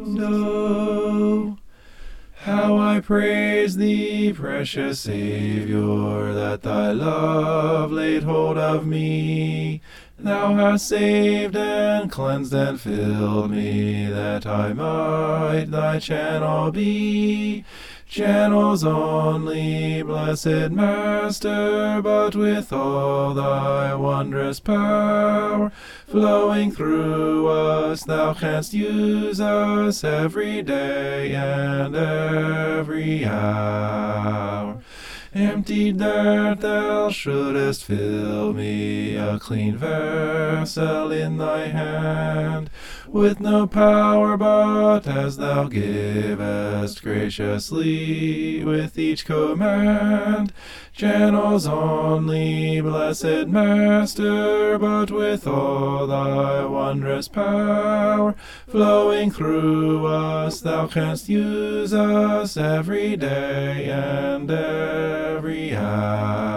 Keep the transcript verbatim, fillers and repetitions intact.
Oh, how I praise thee, precious Saviour, that thy love laid hold of me. Thou hast saved and cleansed and filled me, that I might thy channel be. Channels only, blessed Master, but with all thy wondrous power flowing through us, thou canst use us every day and every hour. Emptied that thou shouldest fill me, a clean vessel in thy hand, with no power but as thou givest graciously with each command. Channels only, blessed Master, but with all thy wondrous power flowing through us, thou canst use us every day and every hour.